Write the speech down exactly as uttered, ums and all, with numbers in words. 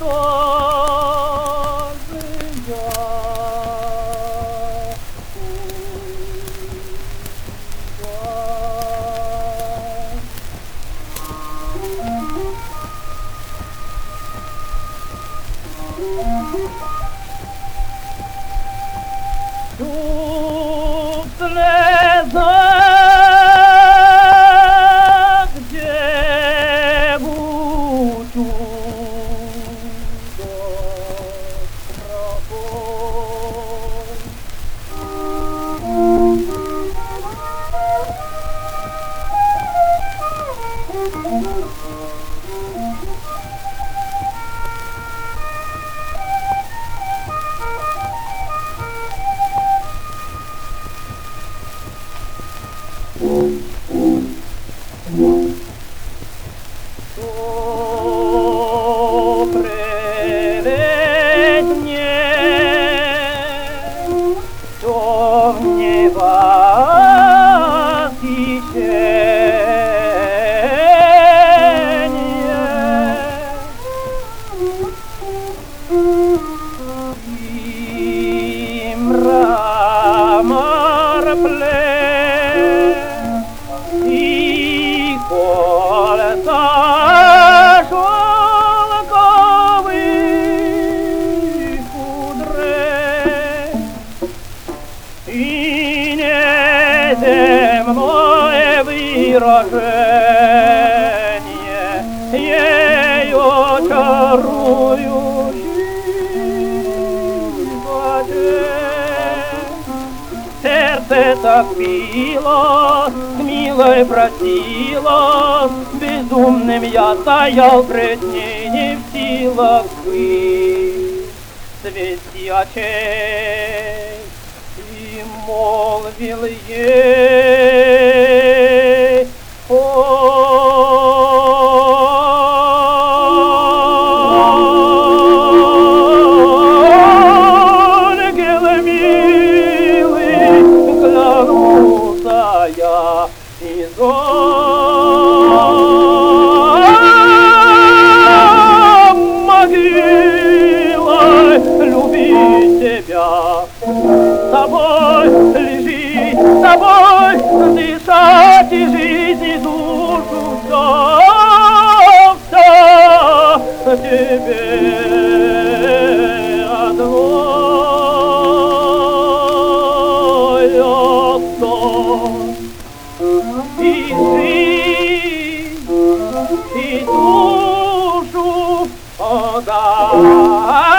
Тут слеза, где будут то прелестнее, то в небо восхищение. И мрамор плещ, и кольца шелковых кудрей, и неземное выражение ее чарующих очей. Сердце так билось, милой просила, безумным я стоял пред ней, не в силах быть свести очей. И молвил ей: ангел милый, клянуся я и за могилой любить тебя, с тобой лежить, с тобой дышать и жизнь, и душу все, все тебе одной отдам. И жизнь, и душу отдам.